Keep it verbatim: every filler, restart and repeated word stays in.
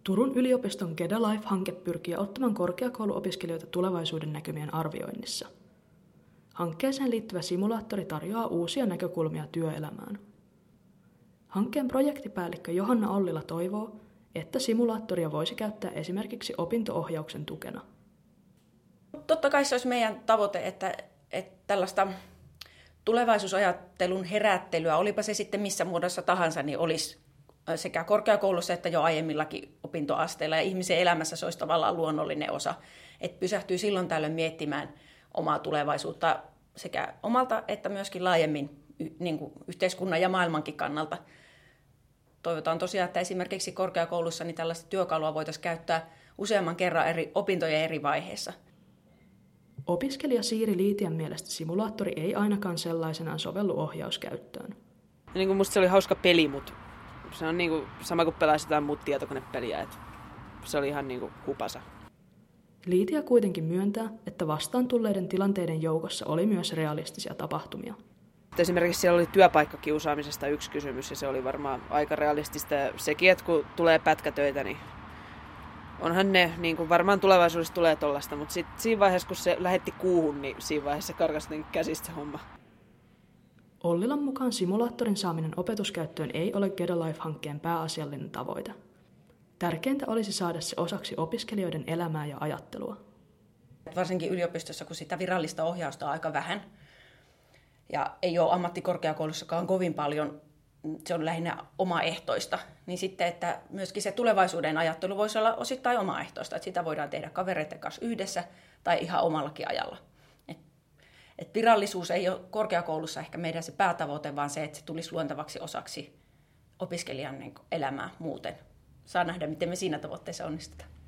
Turun yliopiston Get a Life-hanke pyrkii auttamaan korkeakouluopiskelijoita tulevaisuuden näkymien arvioinnissa. Hankkeeseen liittyvä simulaattori tarjoaa uusia näkökulmia työelämään. Hankkeen projektipäällikkö Johanna Ollila toivoo, että simulaattoria voisi käyttää esimerkiksi opinto-ohjauksen tukena. Totta kai se olisi meidän tavoite, että, että tällaista tulevaisuusajattelun herättelyä, olipa se sitten missä muodossa tahansa, niin olisi sekä korkeakoulussa että jo aiemmillakin opintoasteilla. Ja ihmisen elämässä se olisi tavallaan luonnollinen osa, että pysähtyy silloin tällöin miettimään omaa tulevaisuutta sekä omalta että myöskin laajemmin niin kuin yhteiskunnan ja maailmankin kannalta. Toivotaan tosiaan, että esimerkiksi korkeakoulussa niin tällaista työkalua voitaisiin käyttää useamman kerran eri opintojen eri vaiheissa. Opiskelija Siiri Liitian mielestä simulaattori ei ainakaan sellaisenaan sovellu ohjauskäyttöön. Niin kuin musta se oli hauska peli, mutta se on niin kuin sama kuin pelaisi jotain muut tietokonepeliä. Että se oli ihan niin kuin hupasa. Liitia kuitenkin myöntää, että vastaan tulleiden tilanteiden joukossa oli myös realistisia tapahtumia. Esimerkiksi siellä oli työpaikkakiusaamisesta yksi kysymys ja se oli varmaan aika realistista. Ja sekin, että kun tulee pätkätöitä, niin onhan ne, niin kuin varmaan tulevaisuudessa tulee tollaista, mutta sit, siinä vaiheessa, kun se lähetti kuuhun, niin siinä vaiheessa karkasi käsistä se homma. Ollilan mukaan simulaattorin saaminen opetuskäyttöön ei ole Get a Life-hankkeen pääasiallinen tavoite. Tärkeintä olisi saada se osaksi opiskelijoiden elämää ja ajattelua. Varsinkin yliopistossa, kun sitä virallista ohjausta on aika vähän, ja ei ole ammattikorkeakoulussakaan kovin paljon, se on lähinnä omaehtoista, niin sitten, että myöskin se tulevaisuuden ajattelu voisi olla osittain omaehtoista, että sitä voidaan tehdä kavereiden kanssa yhdessä tai ihan omallakin ajalla. Et, et virallisuus ei ole korkeakoulussa ehkä meidän se päätavoite, vaan se, että se tulisi luontavaksi osaksi opiskelijan niin kuin elämää muuten. Saa nähdä, miten me siinä tavoitteessa onnistutaan.